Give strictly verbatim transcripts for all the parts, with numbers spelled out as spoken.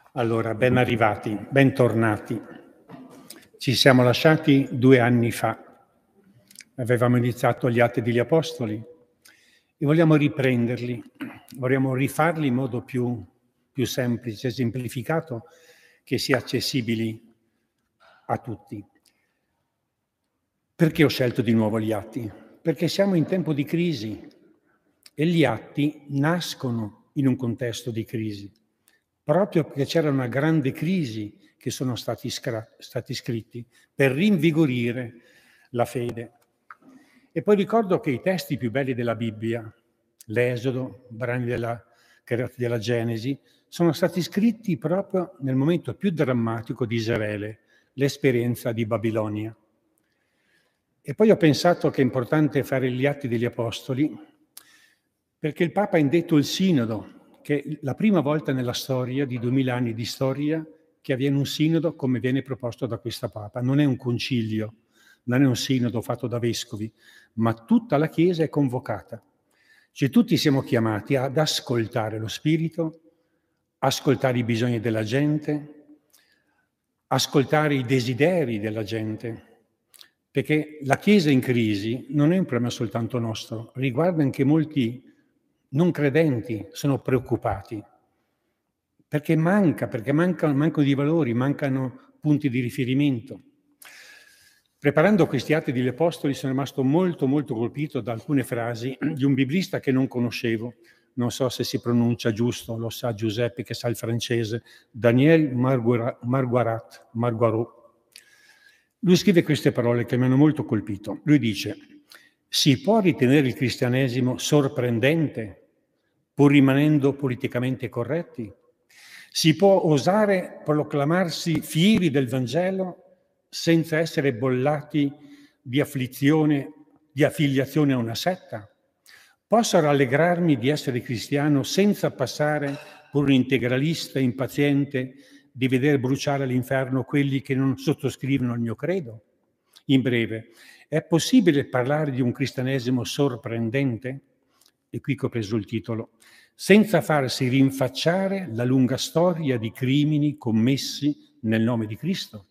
Allora, ben arrivati, bentornati. Ci siamo lasciati due anni fa. Avevamo iniziato gli Atti degli Apostoli e vogliamo riprenderli, vogliamo rifarli in modo più, più semplice, semplificato, che sia accessibili a tutti. Perché ho scelto di nuovo gli Atti? Perché siamo in tempo di crisi e gli Atti nascono in un contesto di crisi. Proprio perché c'era una grande crisi che sono stati, scra- stati scritti per rinvigorire la fede. E poi ricordo che i testi più belli della Bibbia, l'Esodo, brani della, della Genesi, sono stati scritti proprio nel momento più drammatico di Israele, l'esperienza di Babilonia. E poi ho pensato che è importante fare gli Atti degli Apostoli perché il Papa ha indetto il Sinodo, che è la prima volta nella storia di duemila anni di storia che avviene un sinodo come viene proposto da questa Papa. Non è un concilio, non è un sinodo fatto da vescovi, ma tutta la Chiesa è convocata. Cioè tutti siamo chiamati ad ascoltare lo Spirito, ascoltare i bisogni della gente, ascoltare i desideri della gente, perché la Chiesa in crisi non è un problema soltanto nostro, riguarda anche molti non credenti, sono preoccupati, perché manca, perché mancano, mancano di valori, mancano punti di riferimento. Preparando questi Atti degli Apostoli sono rimasto molto molto colpito da alcune frasi di un biblista che non conoscevo, non so se si pronuncia giusto, lo sa Giuseppe che sa il francese, Daniel Marguarat, Marguarot. Lui scrive queste parole che mi hanno molto colpito. Lui dice: si può ritenere il cristianesimo sorprendente pur rimanendo politicamente corretti? Si può osare proclamarsi fieri del Vangelo senza essere bollati di afflizione, di affiliazione a una setta? Posso rallegrarmi di essere cristiano senza passare per un integralista impaziente di vedere bruciare all'inferno quelli che non sottoscrivono il mio credo? In breve, è possibile parlare di un cristianesimo sorprendente? E qui che ho preso il titolo, senza farsi rinfacciare la lunga storia di crimini commessi nel nome di Cristo?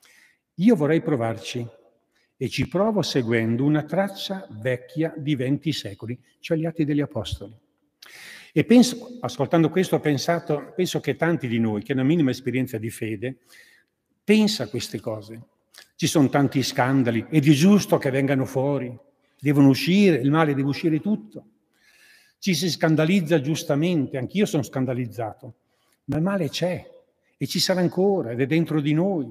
Io vorrei provarci e ci provo seguendo una traccia vecchia di venti secoli, cioè gli Atti degli Apostoli. E penso, ascoltando questo, ho pensato, penso che tanti di noi che hanno una minima esperienza di fede pensa a queste cose. Ci sono tanti scandali ed è giusto che vengano fuori, devono uscire, il male deve uscire tutto. Ci si scandalizza giustamente, anch'io sono scandalizzato, ma il male c'è e ci sarà ancora ed è dentro di noi.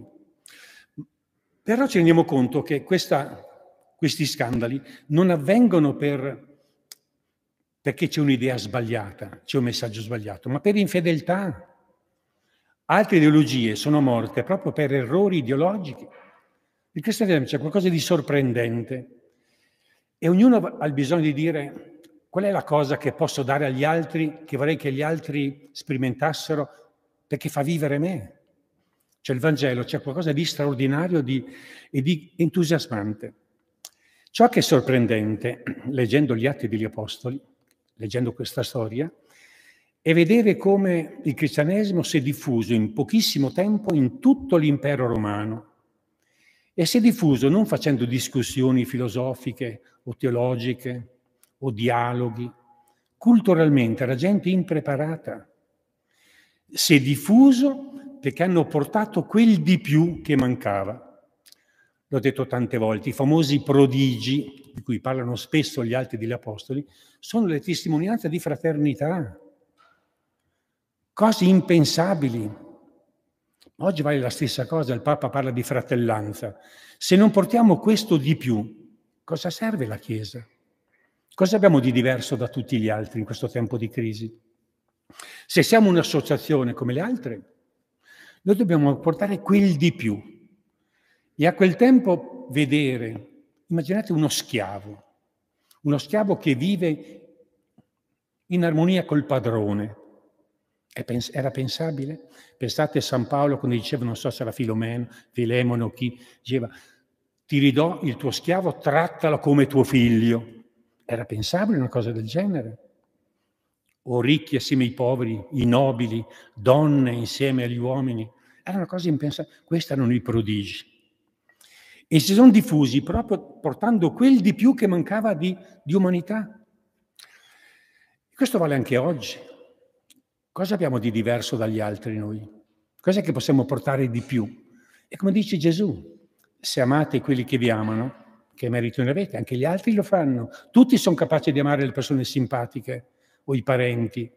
Però ci rendiamo conto che questa, questi scandali non avvengono per, perché c'è un'idea sbagliata, c'è un messaggio sbagliato, ma per infedeltà. Altre ideologie sono morte proprio per errori ideologici. Il cristianesimo c'è qualcosa di sorprendente e ognuno ha il bisogno di dire: qual è la cosa che posso dare agli altri, che vorrei che gli altri sperimentassero, perché fa vivere me? C'è il Vangelo, c'è qualcosa di straordinario di, e di entusiasmante. Ciò che è sorprendente, leggendo gli Atti degli Apostoli, leggendo questa storia, è vedere come il cristianesimo si è diffuso in pochissimo tempo in tutto l'impero romano. E si è diffuso non facendo discussioni filosofiche o teologiche, o dialoghi. Culturalmente era gente impreparata. Si è diffuso perché hanno portato quel di più che mancava. L'ho detto tante volte, i famosi prodigi, di cui parlano spesso gli Atti degli Apostoli, sono le testimonianze di fraternità. Cose impensabili. Oggi vale la stessa cosa, il Papa parla di fratellanza. Se non portiamo questo di più, cosa serve la Chiesa? Cosa abbiamo di diverso da tutti gli altri in questo tempo di crisi? Se siamo un'associazione come le altre, noi dobbiamo portare quel di più. E a quel tempo vedere, immaginate uno schiavo, uno schiavo che vive in armonia col padrone. Era pensabile? Pensate a San Paolo quando diceva, non so se era Filomeno, Filemono o chi, diceva: ti ridò il tuo schiavo, trattalo come tuo figlio. Era pensabile una cosa del genere? o ricchi assieme ai poveri, i nobili, donne insieme agli uomini. Erano cose impensabili. Questi erano i prodigi. E si sono diffusi proprio portando quel di più che mancava di, di umanità. Questo vale anche oggi. Cosa abbiamo di diverso dagli altri noi? Cos'è che possiamo portare di più? E come dice Gesù, se amate quelli che vi amano, che merito ne avete, anche gli altri lo fanno. Tutti sono capaci di amare le persone simpatiche o i parenti.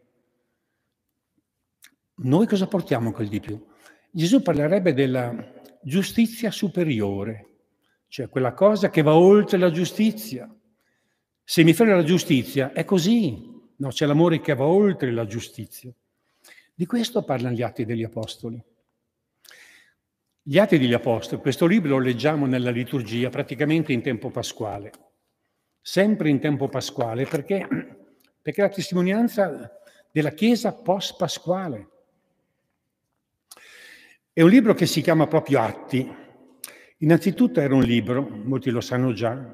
Noi cosa portiamo quel di più? Gesù parlerebbe della giustizia superiore, cioè quella cosa che va oltre la giustizia. Se mi frega la giustizia, è così. No, c'è l'amore che va oltre la giustizia. Di questo parlano gli Atti degli Apostoli. Gli Atti degli Apostoli, questo libro lo leggiamo nella liturgia praticamente in tempo pasquale. Sempre in tempo pasquale, perché, perché è la testimonianza della Chiesa post-pasquale. È un libro che si chiama proprio Atti. Innanzitutto era un libro, molti lo sanno già,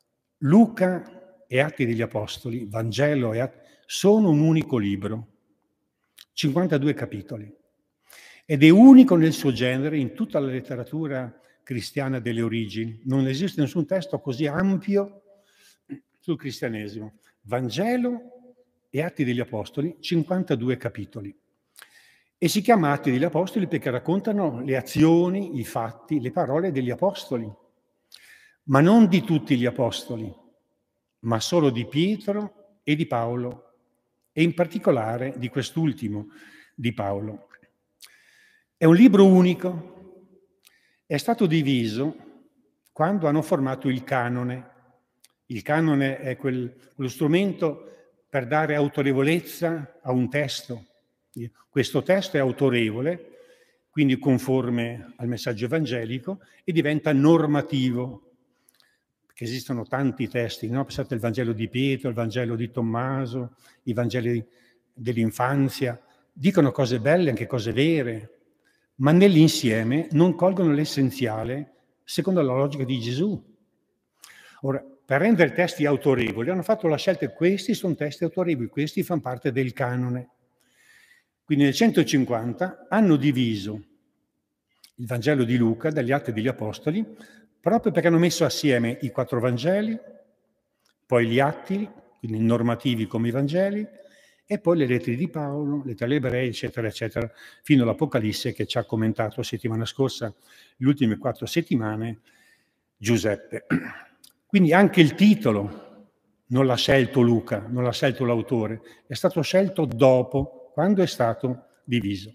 Luca e Atti degli Apostoli, Vangelo e Atti, sono un unico libro, cinquantadue capitoli, ed è unico nel suo genere in tutta la letteratura cristiana delle origini. Non esiste nessun testo così ampio sul cristianesimo. Vangelo e Atti degli Apostoli, cinquantadue capitoli. E si chiama Atti degli Apostoli perché raccontano le azioni, i fatti, le parole degli Apostoli, ma non di tutti gli Apostoli, ma solo di Pietro e di Paolo, e in particolare di quest'ultimo, di Paolo. È un libro unico, è stato diviso quando hanno formato il canone. Il canone è quel, quello strumento per dare autorevolezza a un testo. Questo testo è autorevole, quindi conforme al messaggio evangelico, e diventa normativo, perché esistono tanti testi, no? Pensate al Vangelo di Pietro, il Vangelo di Tommaso, i Vangeli dell'infanzia, dicono cose belle, anche cose vere, ma nell'insieme non colgono l'essenziale secondo la logica di Gesù. Ora, per rendere testi autorevoli hanno fatto la scelta che questi sono testi autorevoli, questi fanno parte del canone. Quindi nel centocinquanta hanno diviso il Vangelo di Luca dagli Atti degli Apostoli proprio perché hanno messo assieme i quattro Vangeli, poi gli Atti, quindi normativi come i Vangeli, e poi le lettere di Paolo, le lettere agli Ebrei, eccetera, eccetera, fino all'Apocalisse che ci ha commentato settimana scorsa, le ultime quattro settimane, Giuseppe. Quindi anche il titolo non l'ha scelto Luca, non l'ha scelto l'autore, è stato scelto dopo, quando è stato diviso.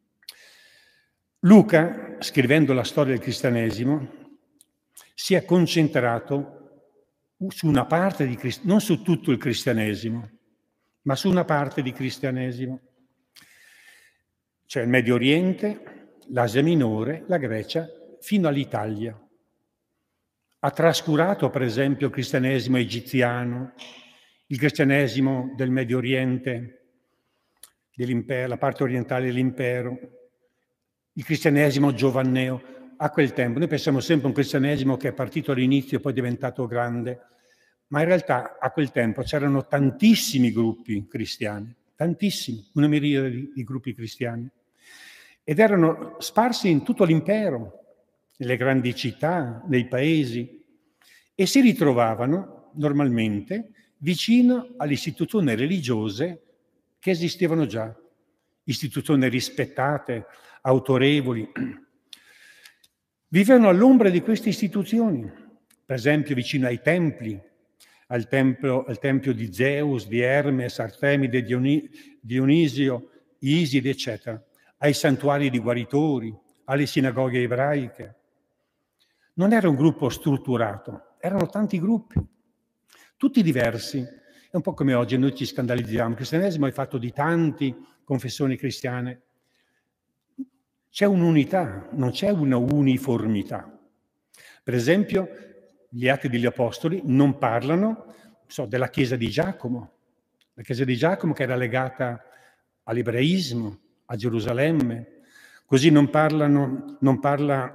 Luca, scrivendo la storia del cristianesimo, si è concentrato su una parte di cristianesimo, non su tutto il cristianesimo, ma su una parte di cristianesimo. Cioè il Medio Oriente, l'Asia Minore, la Grecia, fino all'Italia. Ha trascurato, per esempio, il cristianesimo egiziano, il cristianesimo del Medio Oriente, dell'impero, la parte orientale dell'impero, il cristianesimo giovanneo. A quel tempo, noi pensiamo sempre a un cristianesimo che è partito all'inizio e poi è diventato grande, ma in realtà a quel tempo c'erano tantissimi gruppi cristiani, tantissimi, una miriade di, di gruppi cristiani, ed erano sparsi in tutto l'impero, nelle grandi città, nei paesi, e si ritrovavano normalmente vicino alle istituzioni religiose che esistevano già, istituzioni rispettate, autorevoli. Vivevano all'ombra di queste istituzioni, per esempio vicino ai templi, al tempio, al tempio di Zeus, di Hermes, Artemide, Dioni, Dionisio, Iside, eccetera, ai santuari di guaritori, alle sinagoghe ebraiche. Non era un gruppo strutturato, erano tanti gruppi, tutti diversi. È un po' come oggi noi ci scandalizziamo. Il cristianesimo è fatto di tante confessioni cristiane. C'è un'unità, non c'è una uniformità. Per esempio, gli Atti degli Apostoli non parlano so, della Chiesa di Giacomo, la Chiesa di Giacomo che era legata all'ebraismo, a Gerusalemme. Così non parlano, non parla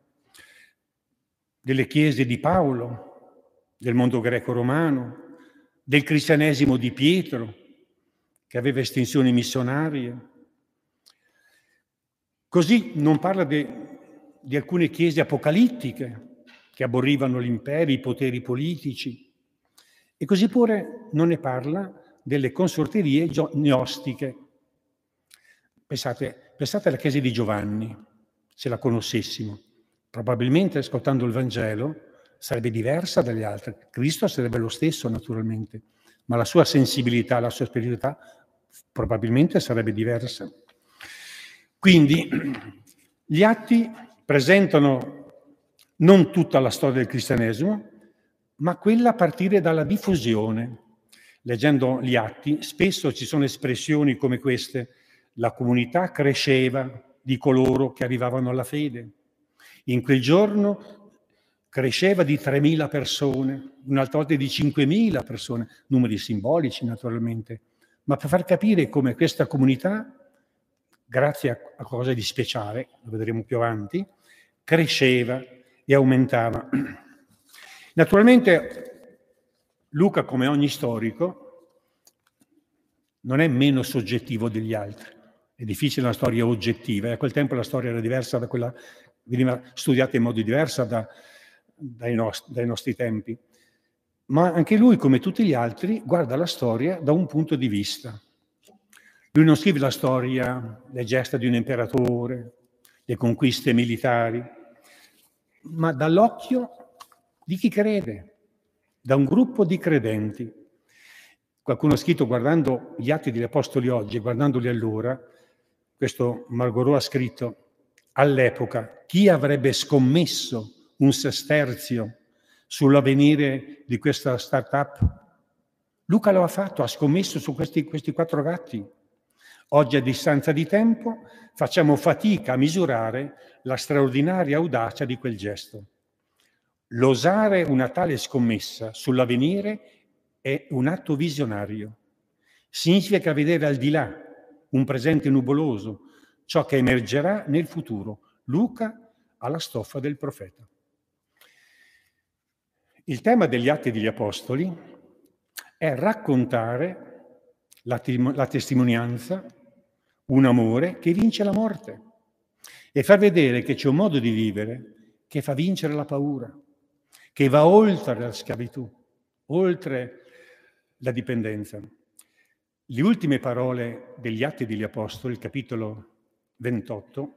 delle chiese di Paolo, del mondo greco-romano, del cristianesimo di Pietro, che aveva estensioni missionarie. Così non parla di, di alcune chiese apocalittiche che aborrivano l'impero, i poteri politici. E così pure non ne parla delle consorterie gnostiche. Pensate, pensate alla chiesa di Giovanni, se la conoscessimo. Probabilmente, ascoltando il Vangelo, sarebbe diversa dalle altre. Cristo sarebbe lo stesso, naturalmente, ma la sua sensibilità, la sua spiritualità probabilmente sarebbe diversa. Quindi, gli atti presentano non tutta la storia del cristianesimo, ma quella a partire dalla diffusione. Leggendo gli atti, spesso ci sono espressioni come queste: la comunità cresceva di coloro che arrivavano alla fede. In quel giorno cresceva di tremila persone, un'altra volta di cinquemila persone, numeri simbolici naturalmente, ma per far capire come questa comunità, grazie a, a cose di speciale, lo vedremo più avanti, cresceva e aumentava. Naturalmente Luca, come ogni storico, non è meno soggettivo degli altri. È difficile una storia oggettiva, e a quel tempo la storia era diversa da quella, veniva studiata in modo diverso da, dai, nostri, dai nostri tempi. Ma anche lui, come tutti gli altri, guarda la storia da un punto di vista. Lui non scrive la storia, le gesta di un imperatore, le conquiste militari, ma dall'occhio di chi crede, da un gruppo di credenti. Qualcuno ha scritto, guardando gli Atti degli Apostoli oggi, guardandoli allora, questo Margorò ha scritto: all'epoca chi avrebbe scommesso un sesterzio sull'avvenire di questa start-up? Luca lo ha fatto, ha scommesso su questi, questi quattro gatti. Oggi, a distanza di tempo, facciamo fatica a misurare la straordinaria audacia di quel gesto. L'osare una tale scommessa sull'avvenire è un atto visionario. Significa vedere al di là un presente nuvoloso, ciò che emergerà nel futuro. Luca ha la stoffa del profeta. Il tema degli Atti degli Apostoli è raccontare la, la testimonianza, un amore che vince la morte, e far vedere che c'è un modo di vivere che fa vincere la paura, che va oltre la schiavitù, oltre la dipendenza. Le ultime parole degli Atti degli Apostoli, il capitolo ventotto,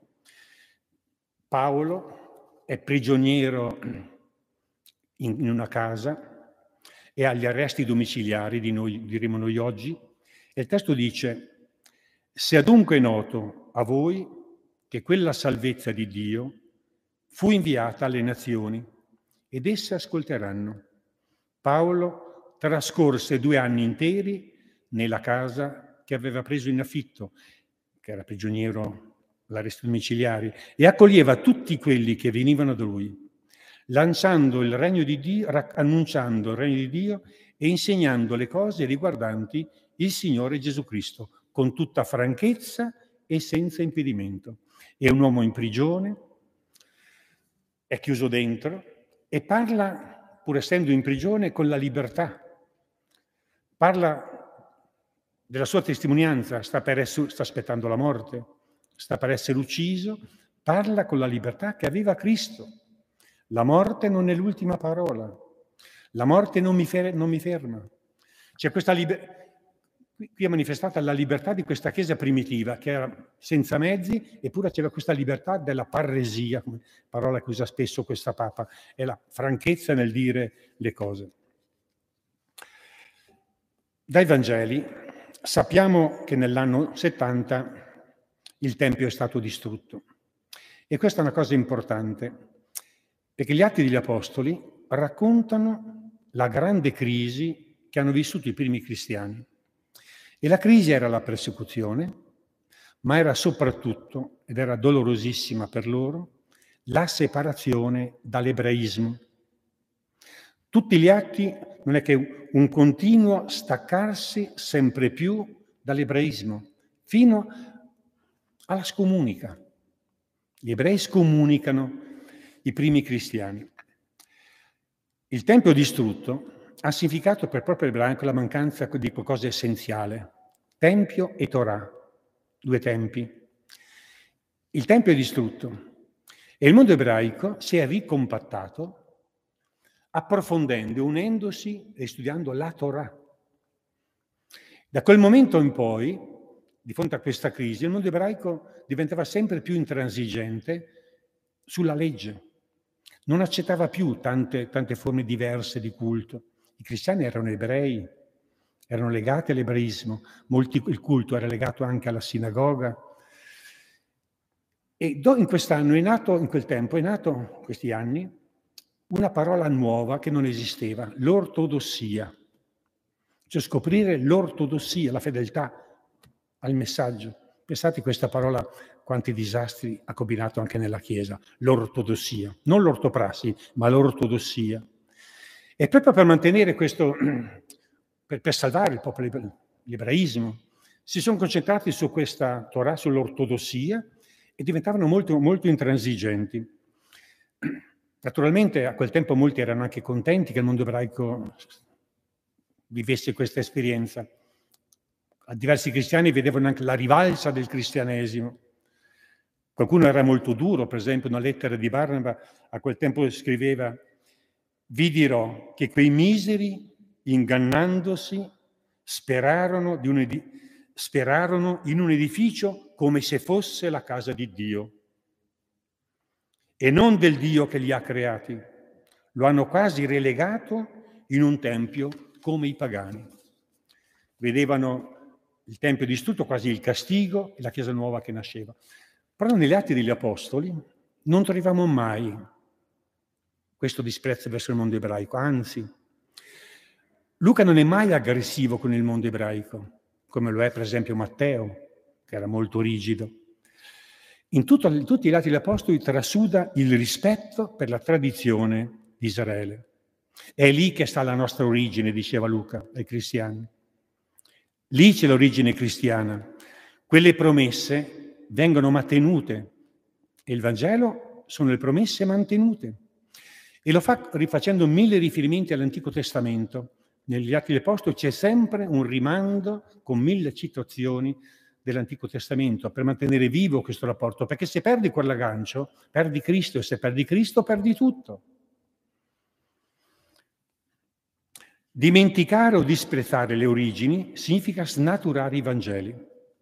Paolo è prigioniero in una casa e agli arresti domiciliari, di noi, diremo noi oggi, e il testo dice: se adunque è noto a voi che quella salvezza di Dio fu inviata alle nazioni ed esse ascolteranno. Paolo trascorse due anni interi nella casa che aveva preso in affitto, che era prigioniero all'arresto domiciliari, e accoglieva tutti quelli che venivano da lui, lanciando il regno di Dio, annunciando il regno di Dio e insegnando le cose riguardanti il Signore Gesù Cristo, con tutta franchezza e senza impedimento. È un uomo in prigione, è chiuso dentro e parla, pur essendo in prigione, con la libertà. Parla della sua testimonianza, sta, per essere, sta aspettando la morte, sta per essere ucciso, parla con la libertà che aveva Cristo. La morte non è l'ultima parola, la morte non mi, fer- non mi ferma. C'è questa libertà. Qui è manifestata la libertà di questa chiesa primitiva, che era senza mezzi, eppure c'era questa libertà della parresia, parola che usa spesso questa Papa, è la franchezza nel dire le cose. Dai Vangeli sappiamo che nell'anno settanta il Tempio è stato distrutto. E questa è una cosa importante, perché gli Atti degli Apostoli raccontano la grande crisi che hanno vissuto i primi cristiani. E la crisi era la persecuzione, ma era soprattutto, ed era dolorosissima per loro, la separazione dall'ebraismo. Tutti gli atti non è che un continuo staccarsi sempre più dall'ebraismo, fino alla scomunica. Gli ebrei scomunicano i primi cristiani. Il Tempio distrutto ha significato per proprio ebraico la mancanza di qualcosa essenziale, Tempio e Torah, due tempi. Il Tempio è distrutto e il mondo ebraico si è ricompattato approfondendo, unendosi e studiando la Torah. Da quel momento in poi, di fronte a questa crisi, il mondo ebraico diventava sempre più intransigente sulla legge. Non accettava più tante, tante forme diverse di culto. I cristiani erano ebrei, erano legati all'ebraismo, molti, il culto era legato anche alla sinagoga. E in quest'anno è nato, in quel tempo, è nato, in questi anni, una parola nuova che non esisteva, l'ortodossia. Cioè scoprire l'ortodossia, la fedeltà al messaggio. Pensate questa parola, quanti disastri ha combinato anche nella Chiesa, l'ortodossia. Non l'ortoprassi, ma l'ortodossia. E proprio per mantenere questo, per, per salvare il popolo, l'ebraismo, si sono concentrati su questa Torah, sull'ortodossia, e diventavano molto, molto intransigenti. Naturalmente a quel tempo molti erano anche contenti che il mondo ebraico vivesse questa esperienza. A diversi cristiani vedevano anche la rivalsa del cristianesimo. Qualcuno era molto duro, per esempio una lettera di Barnaba a quel tempo scriveva: vi dirò che quei miseri, ingannandosi, sperarono, di un edi- sperarono in un edificio come se fosse la casa di Dio e non del Dio che li ha creati. Lo hanno quasi relegato in un tempio come i pagani. Vedevano il tempio distrutto, quasi il castigo, e la Chiesa nuova che nasceva. Però negli Atti degli Apostoli non troviamo mai questo disprezzo verso il mondo ebraico, anzi, Luca non è mai aggressivo con il mondo ebraico, come lo è per esempio Matteo, che era molto rigido. In, tutto, in tutti gli Atti degli Apostoli trasuda il rispetto per la tradizione di Israele. È lì che sta la nostra origine, diceva Luca ai cristiani. Lì c'è l'origine cristiana. Quelle promesse vengono mantenute e il Vangelo sono le promesse mantenute. E lo fa rifacendo mille riferimenti all'Antico Testamento. Negli Atti degli Apostoli c'è sempre un rimando con mille citazioni dell'Antico Testamento per mantenere vivo questo rapporto, perché se perdi quell'aggancio, perdi Cristo, e se perdi Cristo, perdi tutto. Dimenticare o disprezzare le origini significa snaturare i Vangeli.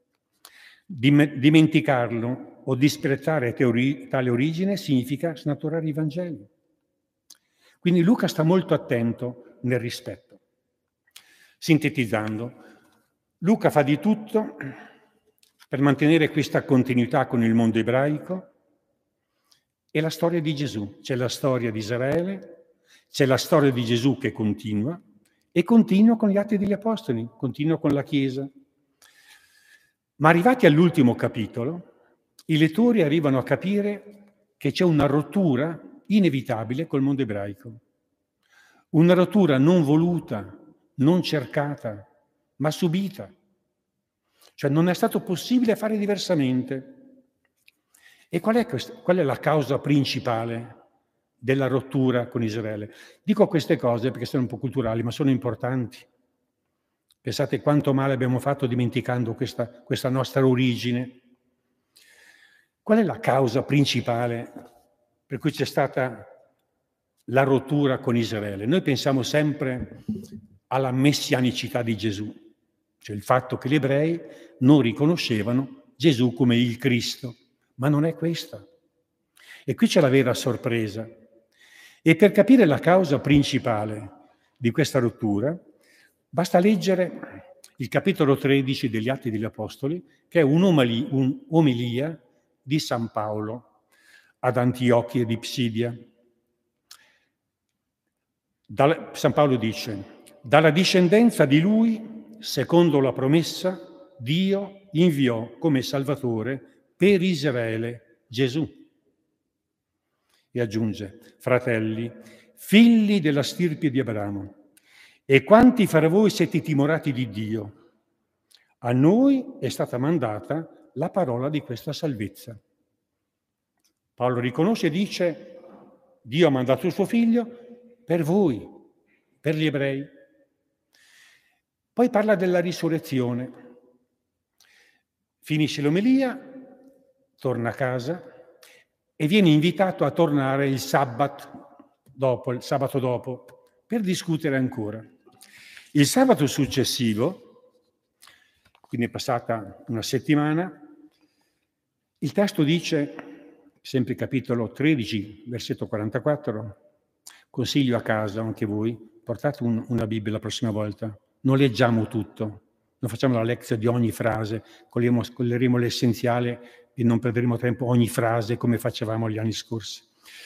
Dimenticarlo o disprezzare teori, tale origine significa snaturare i Vangeli. Quindi Luca sta molto attento nel rispetto. Sintetizzando, Luca fa di tutto per mantenere questa continuità con il mondo ebraico e la storia di Gesù. C'è la storia di Israele, c'è la storia di Gesù che continua, e continua con gli Atti degli Apostoli, continua con la Chiesa. Ma arrivati all'ultimo capitolo, i lettori arrivano a capire che c'è una rottura inevitabile col mondo ebraico. Una rottura non voluta, non cercata, ma subita. Cioè non è stato possibile fare diversamente. E qual è, questa, qual è la causa principale della rottura con Israele? Dico queste cose perché sono un po' culturali, ma sono importanti. Pensate quanto male abbiamo fatto dimenticando questa, questa nostra origine. Qual è la causa principale per cui c'è stata la rottura con Israele? Noi pensiamo sempre alla messianicità di Gesù, cioè il fatto che gli ebrei non riconoscevano Gesù come il Cristo, ma non è questa. E qui c'è la vera sorpresa. E per capire la causa principale di questa rottura, basta leggere il capitolo tredici degli Atti degli Apostoli, che è un'omelia di San Paolo ad Antiochia di Psidia. Dal, San Paolo dice: dalla discendenza di lui, secondo la promessa, Dio inviò come Salvatore per Israele Gesù. E aggiunge: fratelli, figli della stirpe di Abramo, e quanti fra voi siete timorati di Dio, a noi è stata mandata la parola di questa salvezza. Paolo riconosce e dice: Dio ha mandato il suo figlio per voi, per gli ebrei. Poi parla della risurrezione Finisce l'omelia, torna a casa e viene invitato a tornare il sabato dopo, il sabato dopo per discutere ancora. Il sabato successivo, quindi è passata una settimana, il testo dice, sempre capitolo tredici, versetto quarantaquattro, consiglio a casa anche voi, portate un, una Bibbia la prossima volta, non leggiamo tutto, non facciamo la lezione di ogni frase, cogliamo, coglieremo l'essenziale e non perderemo tempo ogni frase come facevamo gli anni scorsi.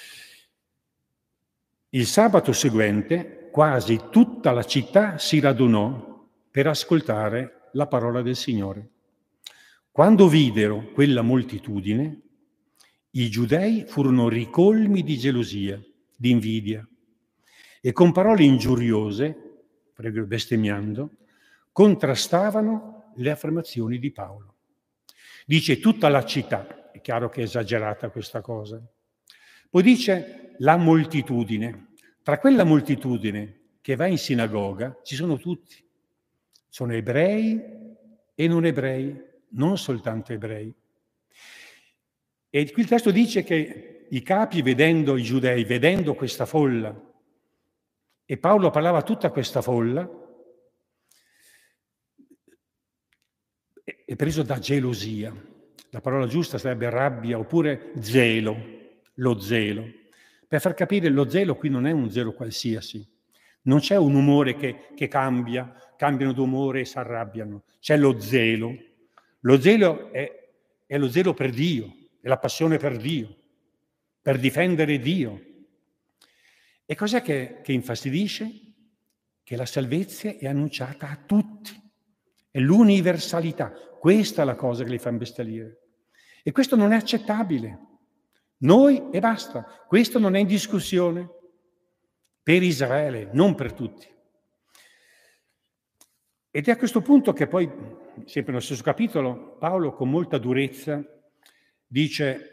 Il sabato seguente quasi tutta la città si radunò per ascoltare la parola del Signore. Quando videro quella moltitudine, i giudei furono ricolmi di gelosia, di invidia, e con parole ingiuriose, prego bestemmiando, contrastavano le affermazioni di Paolo. Dice tutta la città, è chiaro che è esagerata questa cosa. Poi dice la moltitudine. Tra quella moltitudine che va in sinagoga ci sono tutti. Sono ebrei e non ebrei, non soltanto ebrei. E qui il testo dice che i capi, vedendo i giudei, vedendo questa folla, e Paolo parlava a tutta questa folla, è preso da gelosia. La parola giusta sarebbe rabbia oppure zelo, lo zelo. Per far capire, lo zelo qui non è un zelo qualsiasi. Non c'è un umore che, che cambia, cambiano d'umore e si arrabbiano. C'è lo zelo. Lo zelo è, è lo zelo per Dio, è la passione per Dio, per difendere Dio. E cos'è che, che infastidisce? Che la salvezza è annunciata a tutti. È l'universalità. Questa è la cosa che li fa imbestialire. E questo non è accettabile. Noi e basta. Questo non è in discussione. Per Israele, non per tutti. Ed è a questo punto che poi, sempre nello stesso capitolo, Paolo con molta durezza dice: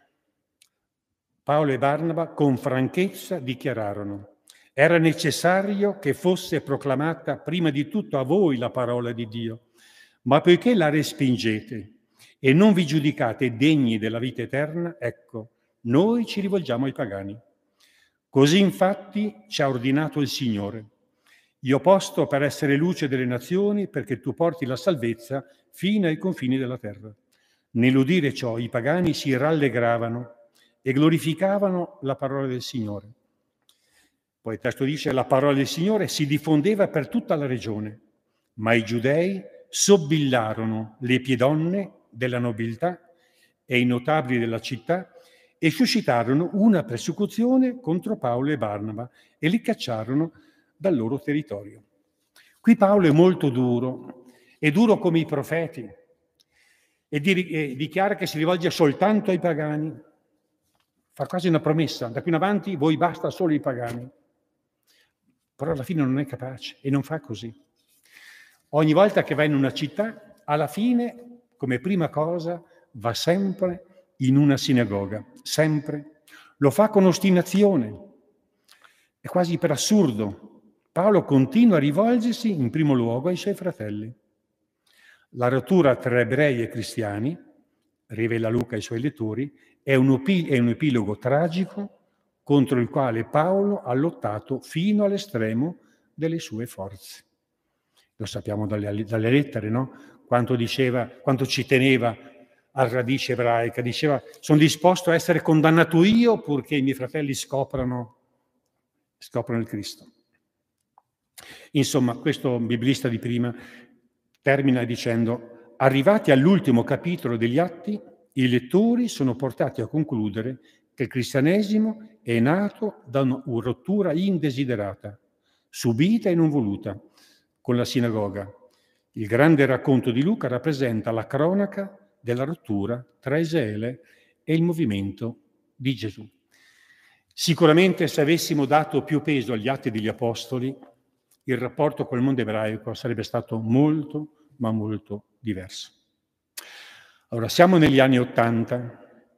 Paolo e Barnaba con franchezza dichiararono: era necessario che fosse proclamata prima di tutto a voi la parola di Dio, ma poiché la respingete e non vi giudicate degni della vita eterna, ecco, noi ci rivolgiamo ai pagani. Così infatti ci ha ordinato il Signore: io posto per essere luce delle nazioni, perché tu porti la salvezza fino ai confini della terra. Nell'udire ciò i pagani si rallegravano e glorificavano la parola del Signore. Poi il testo dice: la parola del Signore si diffondeva per tutta la regione, ma i giudei sobbillarono le piedonne della nobiltà e i notabili della città e suscitarono una persecuzione contro Paolo e Barnaba e li cacciarono dal loro territorio. Qui Paolo è molto duro, è duro come i profeti, e, di, e dichiara che si rivolge soltanto ai pagani. Fa quasi una promessa: da qui in avanti voi basta solo i pagani. Però alla fine non è capace e non fa così. Ogni volta che va in una città, alla fine, come prima cosa, va sempre in una sinagoga, sempre. Lo fa con ostinazione, è quasi per assurdo. Paolo continua a rivolgersi in primo luogo ai suoi fratelli. La rottura tra ebrei e cristiani, rivela Luca ai suoi lettori, è un, opil- è un epilogo tragico contro il quale Paolo ha lottato fino all'estremo delle sue forze. Lo sappiamo dalle, dalle lettere, no? Quanto diceva, quanto ci teneva alla radice ebraica. Diceva: sono disposto a essere condannato io purché i miei fratelli scoprano, scoprano il Cristo. Insomma, questo biblista di prima termina dicendo: arrivati all'ultimo capitolo degli Atti, i lettori sono portati a concludere che il cristianesimo è nato da una rottura indesiderata, subita e non voluta, con la sinagoga. Il grande racconto di Luca rappresenta la cronaca della rottura tra Israele e il movimento di Gesù. Sicuramente, se avessimo dato più peso agli Atti degli Apostoli, il rapporto col mondo ebraico sarebbe stato molto, ma molto diverso. Allora, siamo negli anni Ottanta.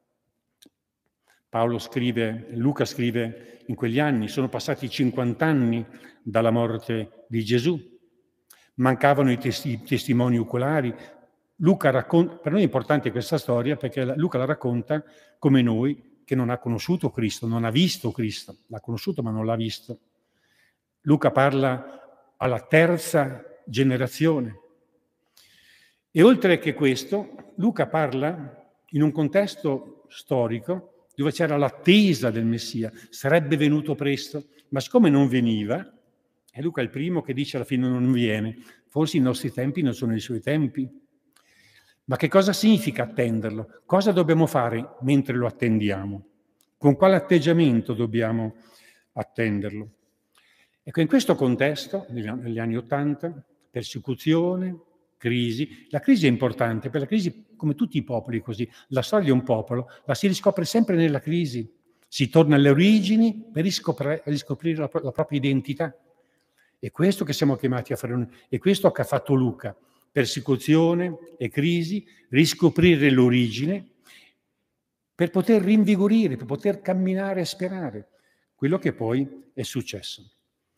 Paolo scrive, Luca scrive, in quegli anni sono passati cinquanta anni dalla morte di Gesù. Mancavano i, testi, i testimoni oculari Luca racconta, per noi è importante questa storia perché Luca la racconta come noi, che non ha conosciuto Cristo, non ha visto Cristo, l'ha conosciuto ma non l'ha visto. Luca parla alla terza generazione. E oltre che questo, Luca parla in un contesto storico dove c'era l'attesa del Messia, sarebbe venuto presto, ma siccome non veniva, e Luca è il primo che dice alla fine non viene, forse i nostri tempi non sono i suoi tempi. Ma che cosa significa attenderlo? Cosa dobbiamo fare mentre lo attendiamo? Con quale atteggiamento dobbiamo attenderlo? Ecco, in questo contesto, negli anni Ottanta, persecuzione, crisi. La crisi è importante, per la crisi, come tutti i popoli così, la storia di un popolo la si riscopre sempre nella crisi. Si torna alle origini per riscoprire, riscoprire la, la propria identità. È questo che siamo chiamati a fare, è questo che ha fatto Luca. Persecuzione e crisi, riscoprire l'origine per poter rinvigorire, per poter camminare e sperare quello che poi è successo.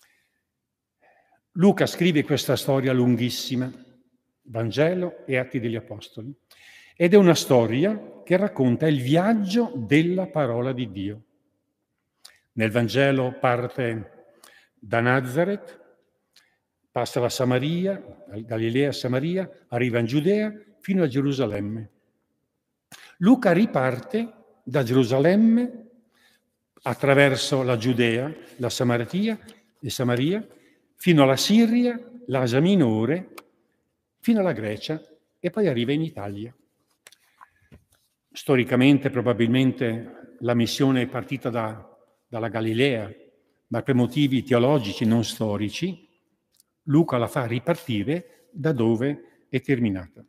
Luca scrive questa storia lunghissima, Vangelo e Atti degli Apostoli, ed è una storia che racconta il viaggio della parola di Dio. Nel Vangelo parte da Nazareth, passa la Samaria, Galilea, Samaria, arriva in Giudea fino a Gerusalemme. Luca riparte da Gerusalemme attraverso la Giudea, la Samaria e Samaria, fino alla Siria, l'Asia Minore, fino alla Grecia e poi arriva in Italia. Storicamente probabilmente la missione è partita da, dalla Galilea, ma per motivi teologici non storici Luca la fa ripartire da dove è terminata.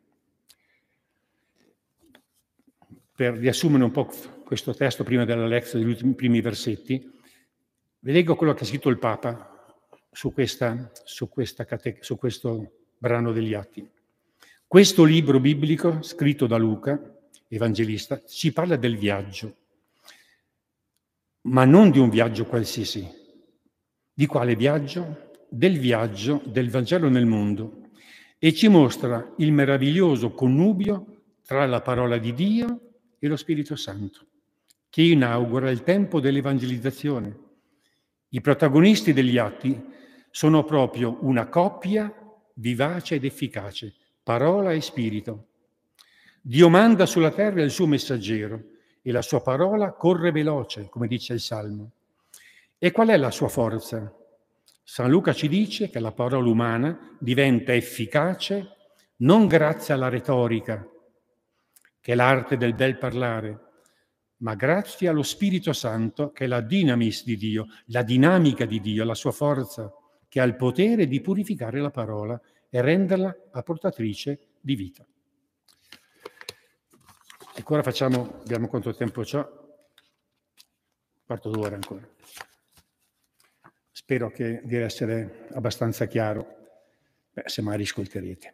Per riassumere un po' questo testo prima della lezione degli ultimi primi versetti, vi leggo quello che ha scritto il Papa su, questa, su, questa cate- su questo brano degli Atti. Questo libro biblico, scritto da Luca, evangelista, ci parla del viaggio, ma non di un viaggio qualsiasi. Di quale viaggio? Del viaggio del Vangelo nel mondo, e ci mostra il meraviglioso connubio tra la parola di Dio e lo Spirito Santo, che inaugura il tempo dell'evangelizzazione. I protagonisti degli Atti sono proprio una coppia vivace ed efficace, parola e spirito. Dio manda sulla terra il suo messaggero e la sua parola corre veloce, come dice il Salmo. E qual è la sua forza? San Luca ci dice che la parola umana diventa efficace non grazie alla retorica, che è l'arte del bel parlare, ma grazie allo Spirito Santo, che è la dinamis di Dio, la dinamica di Dio, la sua forza, che ha il potere di purificare la parola e renderla apportatrice di vita. Ancora facciamo, vediamo quanto tempo c'ho, quarto d'ora ancora. Spero che di essere abbastanza chiaro, beh, se mai riscolterete.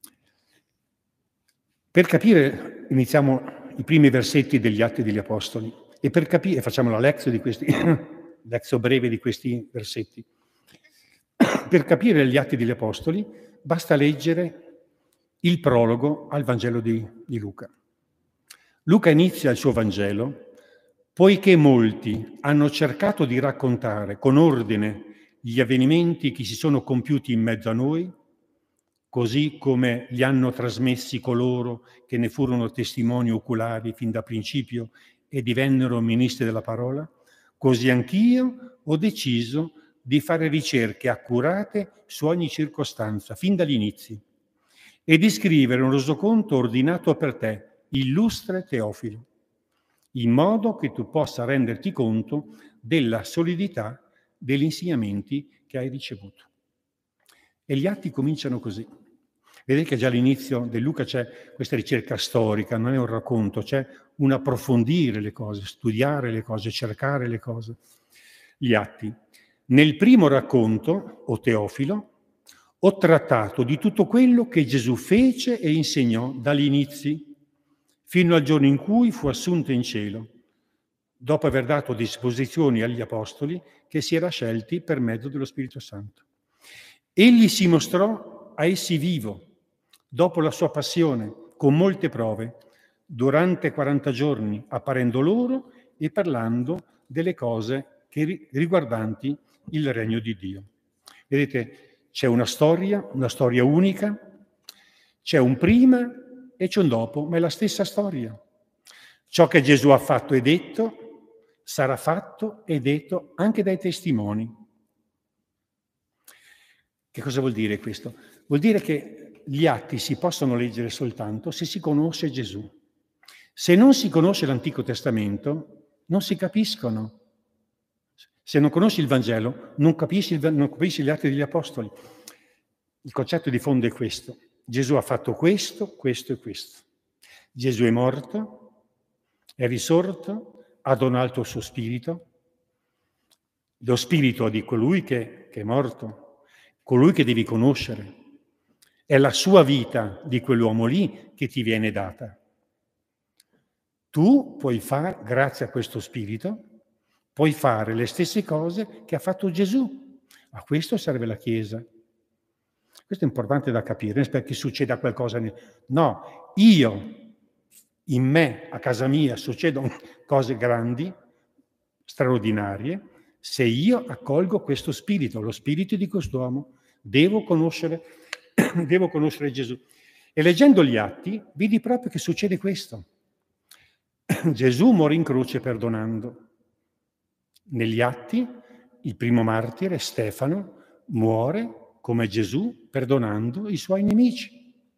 Per capire, iniziamo i primi versetti degli Atti degli Apostoli e per capire, facciamo la lezione di questi, lezione breve di questi versetti. Per capire gli Atti degli Apostoli basta leggere il prologo al Vangelo di, di Luca. Luca inizia il suo Vangelo poiché molti hanno cercato di raccontare con ordine gli avvenimenti che si sono compiuti in mezzo a noi, così come li hanno trasmessi coloro che ne furono testimoni oculari fin da principio e divennero ministri della parola, così anch'io ho deciso di fare ricerche accurate su ogni circostanza, fin dagli inizi, e di scrivere un resoconto ordinato per te, illustre Teofilo, in modo che tu possa renderti conto della solidità degli insegnamenti che hai ricevuto. E gli atti cominciano così. Vedete che già all'inizio di Luca c'è questa ricerca storica, non è un racconto, c'è un approfondire le cose, studiare le cose, cercare le cose. Gli atti. Nel primo racconto, o Teofilo, ho trattato di tutto quello che Gesù fece e insegnò dagli inizi fino al giorno in cui fu assunto in cielo, dopo aver dato disposizioni agli apostoli che si era scelti per mezzo dello Spirito Santo. Egli si mostrò a essi vivo, dopo la sua passione, con molte prove, durante quaranta giorni, apparendo loro e parlando delle cose che riguardanti il regno di Dio. Vedete, c'è una storia, una storia unica, c'è un prima e c'è un dopo, ma è la stessa storia. Ciò che Gesù ha fatto e detto sarà fatto e detto anche dai testimoni. Che cosa vuol dire questo? Vuol dire che gli atti si possono leggere soltanto se si conosce Gesù. Se non si conosce l'Antico Testamento, non si capiscono. Se non conosci il Vangelo, non capisci, il, non capisci gli atti degli Apostoli. Il concetto di fondo è questo. Gesù ha fatto questo, questo e questo. Gesù è morto, è risorto, ha donato il suo spirito, lo spirito di colui che, che è morto, colui che devi conoscere. È la sua vita di quell'uomo lì che ti viene data. Tu puoi fare, grazie a questo spirito, puoi fare le stesse cose che ha fatto Gesù. A questo serve la Chiesa. Questo è importante da capire, non perché succeda qualcosa. No, io, in me, a casa mia, succedono cose grandi, straordinarie, se io accolgo questo spirito, lo spirito di quest'uomo. Devo conoscere, devo conoscere Gesù. E leggendo gli atti, vedi proprio che succede questo. Gesù muore in croce perdonando. Negli atti, il primo martire, Stefano, muore come Gesù perdonando i suoi nemici.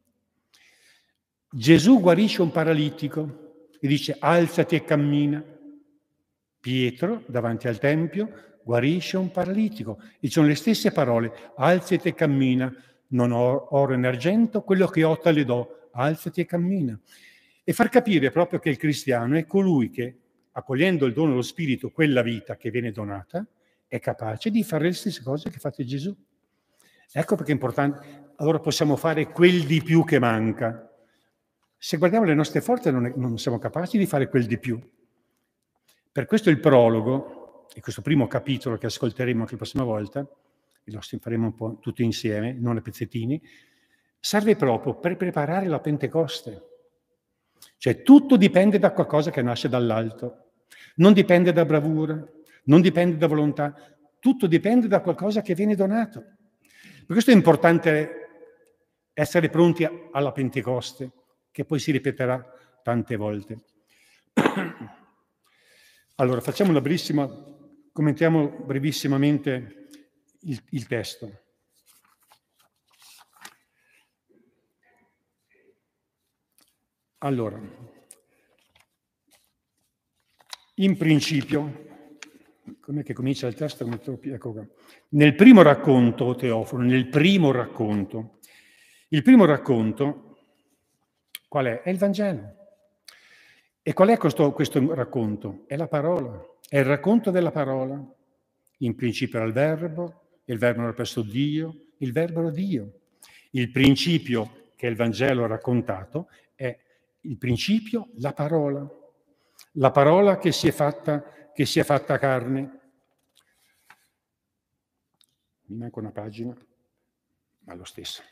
Gesù guarisce un paralitico e dice alzati e cammina. Pietro, davanti al Tempio, guarisce un paralitico. E sono le stesse parole, alzati e cammina, non ho oro e argento, quello che ho te le do, alzati e cammina. E far capire proprio che il cristiano è colui che, accogliendo il dono dello Spirito, quella vita che viene donata, è capace di fare le stesse cose che ha fatto Gesù. Ecco perché è importante. Allora possiamo fare quel di più che manca. Se guardiamo le nostre forze non, è, non siamo capaci di fare quel di più. Per questo il prologo, e questo primo capitolo che ascolteremo anche la prossima volta, e lo faremo un po' tutti insieme, non a pezzettini, serve proprio per preparare la Pentecoste. Cioè tutto dipende da qualcosa che nasce dall'alto. Non dipende da bravura, non dipende da volontà, tutto dipende da qualcosa che viene donato. Per questo è importante essere pronti alla Pentecoste, che poi si ripeterà tante volte. Allora, facciamo una brevissima, commentiamo brevissimamente il, il testo. Allora, in principio, com'è che comincia il testo? Ecco, nel primo racconto, Teofilo, nel primo racconto, il primo racconto, qual è? È il Vangelo. E qual è questo, questo racconto? È la parola, è il racconto della parola. In principio era il Verbo, il Verbo era presso Dio, il Verbo era Dio. Il principio che il Vangelo ha raccontato è il principio, la parola. La parola che si è fatta, che si è fatta carne. Mi manca una pagina, ma lo stesso.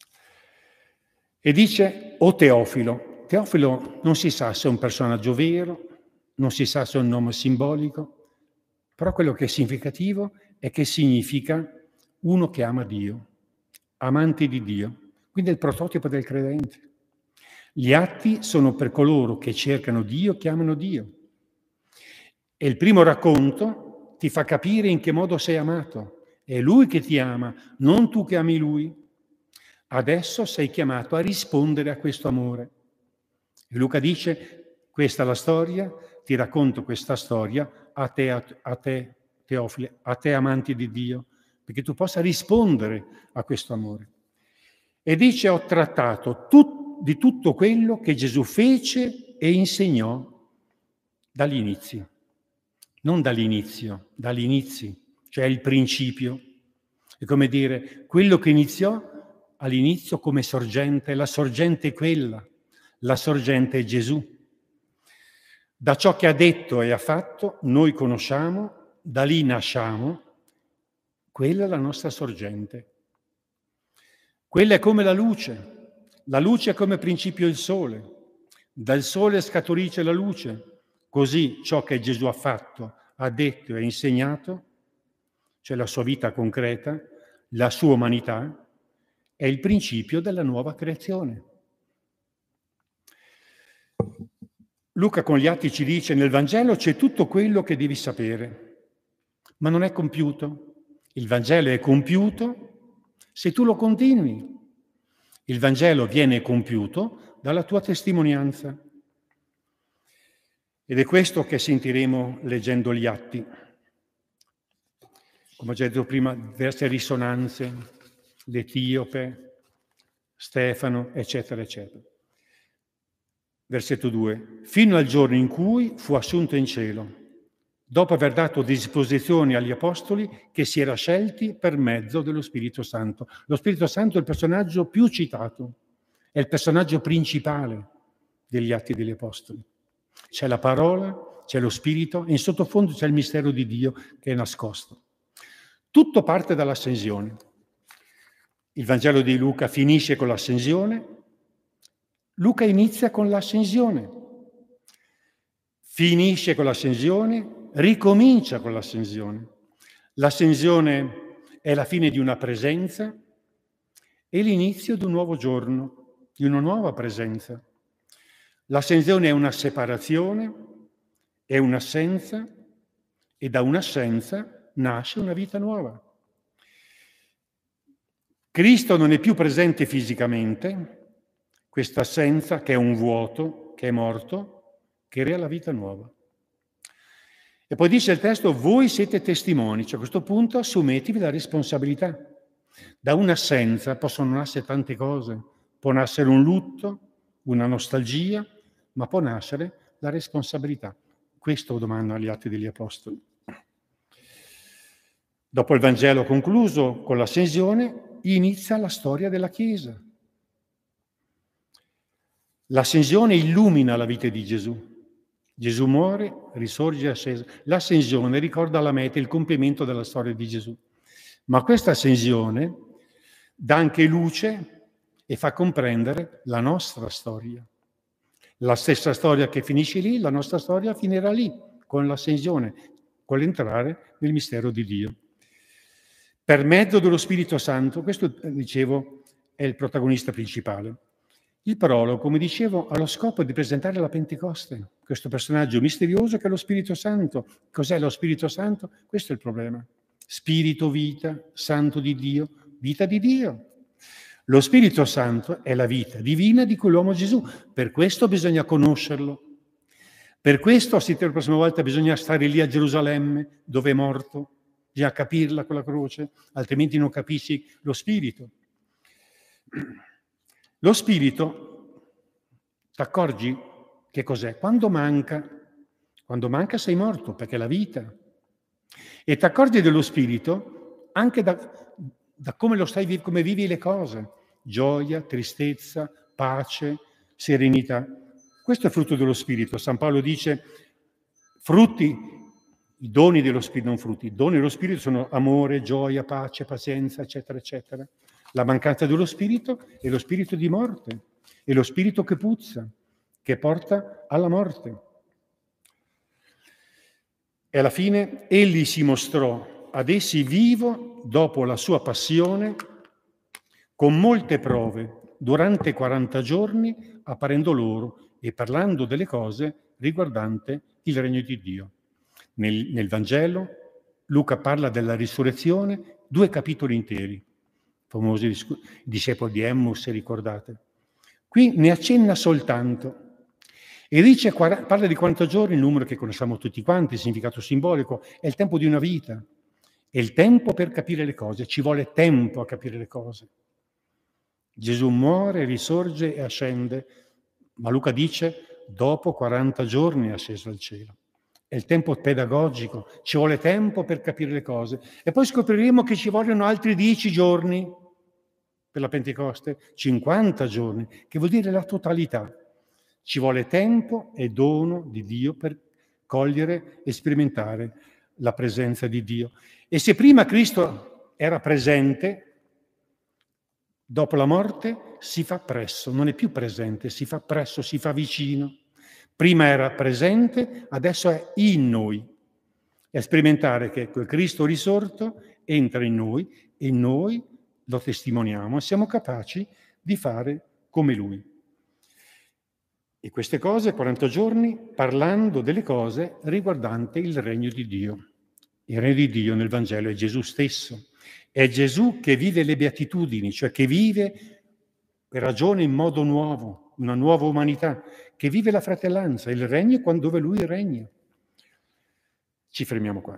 E dice, o Teofilo. Teofilo non si sa se è un personaggio vero, non si sa se è un nome simbolico, però quello che è significativo è che significa uno che ama Dio, amante di Dio, quindi è il prototipo del credente. Gli atti sono per coloro che cercano Dio, che amano Dio. E il primo racconto ti fa capire in che modo sei amato. È Lui che ti ama, non tu che ami Lui. Adesso sei chiamato a rispondere a questo amore. E Luca dice, questa è la storia, ti racconto questa storia a te, a, a te, Teofile, a te amanti di Dio, perché tu possa rispondere a questo amore. E dice, ho trattato tut, di tutto quello che Gesù fece e insegnò dall'inizio. Non dall'inizio, dall'inizio, cioè il principio. È come dire, quello che iniziò all'inizio come sorgente, la sorgente è quella, la sorgente è Gesù. Da ciò che ha detto e ha fatto, noi conosciamo, da lì nasciamo, quella è la nostra sorgente. Quella è come la luce La luce è come principio il sole. Dal sole scaturisce la luce. Così ciò che Gesù ha fatto, ha detto e insegnato, cioè la sua vita concreta, la sua umanità, è il principio della nuova creazione. Luca con gli Atti ci dice: nel Vangelo c'è tutto quello che devi sapere, ma non è compiuto. Il Vangelo è compiuto se tu lo continui. Il Vangelo viene compiuto dalla tua testimonianza. Ed è questo che sentiremo leggendo gli Atti. Come ho già detto prima, diverse risonanze, l'Etiope, Stefano, eccetera, eccetera. Versetto due. Fino al giorno in cui fu assunto in cielo, dopo aver dato disposizioni agli apostoli che si era scelti per mezzo dello Spirito Santo. Lo Spirito Santo è il personaggio più citato, è il personaggio principale degli Atti degli Apostoli. C'è la parola, c'è lo Spirito e in sottofondo c'è il mistero di Dio che è nascosto. Tutto parte dall'ascensione. Il Vangelo di Luca finisce con l'ascensione, Luca inizia con l'ascensione, finisce con l'ascensione, ricomincia con l'ascensione. L'ascensione è la fine di una presenza e l'inizio di un nuovo giorno, di una nuova presenza. L'ascensione è una separazione, è un'assenza e da un'assenza nasce una vita nuova. Cristo non è più presente fisicamente, questa assenza che è un vuoto, che è morto, crea la vita nuova. E poi dice il testo: voi siete testimoni, cioè a questo punto assumetevi la responsabilità. Da un'assenza possono nascere tante cose, può nascere un lutto, una nostalgia, ma può nascere la responsabilità. Questo domanda agli Atti degli Apostoli. Dopo il Vangelo concluso con l'ascensione, inizia la storia della Chiesa. L'ascensione illumina la vita di Gesù. Gesù muore, risorge, ascesa. L'ascensione ricorda la meta, il compimento della storia di Gesù. Ma questa ascensione dà anche luce e fa comprendere la nostra storia. La stessa storia che finisce lì, la nostra storia finirà lì, con l'ascensione, con l'entrare nel mistero di Dio. Per mezzo dello Spirito Santo, questo, dicevo, è il protagonista principale. Il prologo, come dicevo, ha lo scopo di presentare la Pentecoste, questo personaggio misterioso che è lo Spirito Santo. Cos'è lo Spirito Santo? Questo è il problema. Spirito, vita, Santo di Dio, vita di Dio. Lo Spirito Santo è la vita divina di quell'uomo Gesù, per questo bisogna conoscerlo. Per questo, se la prossima volta bisogna stare lì a Gerusalemme, dove è morto, bisogna capirla quella croce, altrimenti non capisci lo Spirito. Lo Spirito, ti accorgi che cos'è? Quando manca, quando manca sei morto, perché è la vita. E ti accorgi dello Spirito anche da, da come lo stai, come vivi le cose. Gioia, tristezza, pace, serenità. Questo è frutto dello Spirito. San Paolo dice, frutti, i doni dello Spirito, non frutti, i doni dello Spirito sono amore, gioia, pace, pazienza, eccetera, eccetera. La mancanza dello Spirito è lo spirito di morte, è lo spirito che puzza, che porta alla morte. E alla fine egli si mostrò ad essi vivo dopo la sua passione, con molte prove, durante quaranta giorni, apparendo loro e parlando delle cose riguardante il regno di Dio. Nel, nel Vangelo Luca parla della risurrezione, due capitoli interi. Famosi discepoli di Emmaus, se ricordate. Qui ne accenna soltanto e dice, parla di quaranta giorni, il numero che conosciamo tutti quanti, il significato simbolico, è il tempo di una vita, è il tempo per capire le cose, ci vuole tempo a capire le cose. Gesù muore, risorge e ascende, ma Luca dice dopo quaranta giorni è asceso al cielo. È il tempo pedagogico, ci vuole tempo per capire le cose. E poi scopriremo che ci vogliono altri dieci giorni per la Pentecoste, cinquanta giorni, che vuol dire la totalità. Ci vuole tempo e dono di Dio per cogliere e sperimentare la presenza di Dio. E se prima Cristo era presente, dopo la morte si fa presso, non è più presente, si fa presso, si fa vicino. Prima era presente, adesso è in noi. È sperimentare che quel Cristo risorto entra in noi e noi lo testimoniamo e siamo capaci di fare come Lui. E queste cose, quaranta giorni, parlando delle cose riguardanti il regno di Dio. Il regno di Dio nel Vangelo è Gesù stesso. È Gesù che vive le beatitudini, cioè che vive e ragiona in modo nuovo, una nuova umanità, che vive la fratellanza, il regno dove Lui regna. Ci fermiamo qua.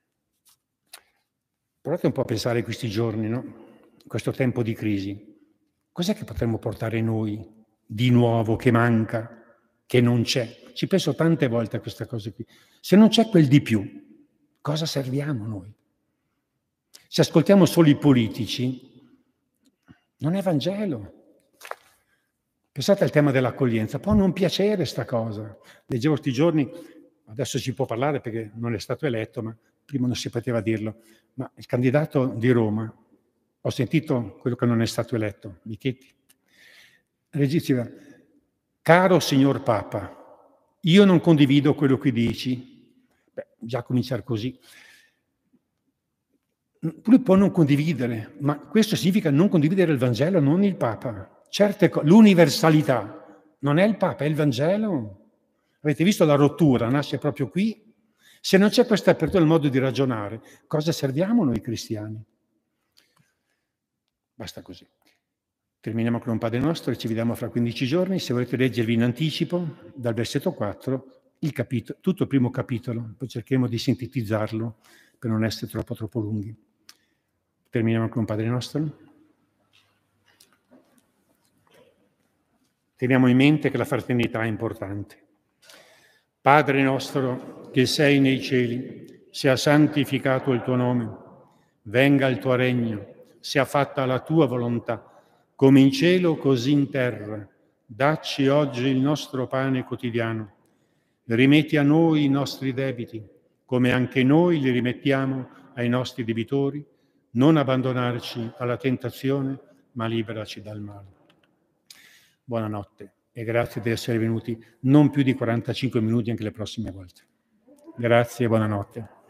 Provate un po' a pensare in questi giorni, no? In questo tempo di crisi. Cos'è che potremmo portare noi di nuovo che manca, che non c'è? Ci penso tante volte a queste cose qui. Se non c'è quel di più, cosa serviamo noi? Se ascoltiamo solo i politici, non è Vangelo. Pensate al tema dell'accoglienza. Può non piacere sta cosa. Leggevo questi giorni, adesso si può parlare perché non è stato eletto, ma prima non si poteva dirlo, ma il candidato di Roma, ho sentito quello che non è stato eletto, Michetti, diceva: caro signor Papa, io non condivido quello che dici. Beh, già cominciare così. Lui può non condividere, ma questo significa non condividere il Vangelo, non il Papa. Certe co- l'universalità non è il Papa, è il Vangelo. Avete visto la rottura, nasce proprio qui. Se non c'è questa apertura nel modo di ragionare, cosa serviamo noi cristiani? Basta così. Terminiamo con un Padre Nostro e ci vediamo fra quindici giorni. Se volete leggervi in anticipo, dal versetto quattro, il capitolo, tutto il primo capitolo, poi cercheremo di sintetizzarlo per non essere troppo troppo lunghi. Terminiamo con un Padre Nostro. Teniamo in mente che la fraternità è importante. Padre nostro che sei nei cieli, sia santificato il tuo nome, venga il tuo regno, sia fatta la tua volontà, come in cielo così in terra. Dacci oggi il nostro pane quotidiano. Rimetti a noi i nostri debiti, come anche noi li rimettiamo ai nostri debitori. Non abbandonarci alla tentazione, ma liberaci dal male. Buonanotte e grazie di essere venuti non più di quarantacinque minuti anche le prossime volte. Grazie e buonanotte.